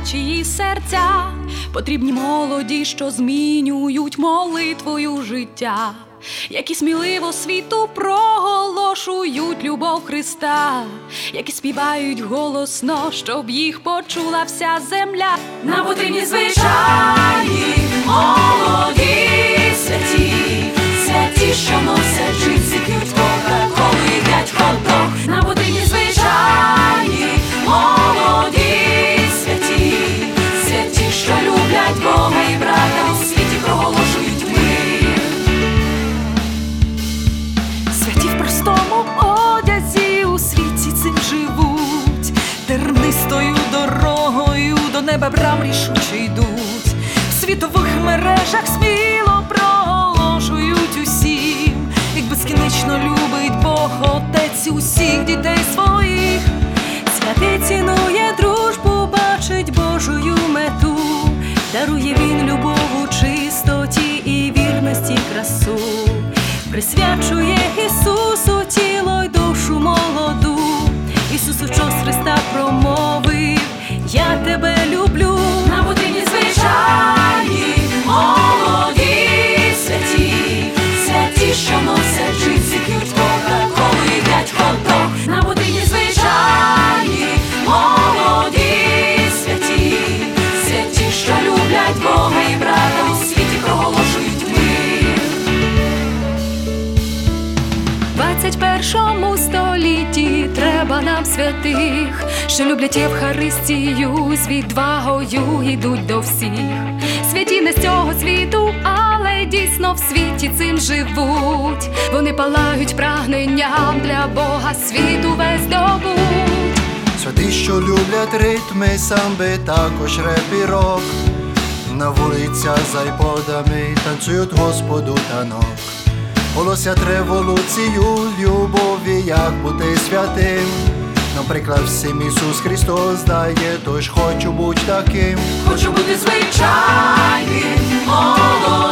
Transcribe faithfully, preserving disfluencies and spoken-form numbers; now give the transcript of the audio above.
чиї серця. Потрібні молоді, що змінюють молитвою життя, які сміливо світу проголошують любов Христа, які співають голосно, щоб їх почула вся земля. Нам потрібні звичайні, молоді, святі, святі, що носять джинси, п'ють кока-колу, їдять хот-дог. Нам потрібні звичайні, молоді, святі, святі, що люблять Бога і брата, у світі проголошують мир. Святі в простому одязі у світі цим живуть, тернистою дорогою до неба брам рішуче йдуть. В світових мережах сміло проголошують усім, як безкінечно любить Бог Отець усіх дітей своїх. Святий цінує дружбу, бачить Божою мету, дарує він любов у чистоті і вірності красу, присвячує Ісусу тіло й душу молоду. Ісусу, що з Христа промовив: я тебе люблю. Нам потрібні звичайні, молоді, святі, святі, що носять джинси, п'ють кока-колу, їдять хот-дог. Нам потрібні звичайні, молоді, святі, святі, що люблять Бога і брата, у світі проголошують мир. В двадцять першому столітті треба нам святих, що люблять Євхаристію, з відвагою йдуть до всіх. Святі не з цього світу, але дійсно в світі цим живуть. Вони палають прагненням для Бога світу весь здобуть. Святі, що люблять ритми, самби, також реп і рок. На вулицях за айподами танцюють Господу танок. Голосять революцію любові, як бути святим. Наприклад, всім Ісус Христос дає, тож хочу бути таким. Хочу бути звичайним, молодим.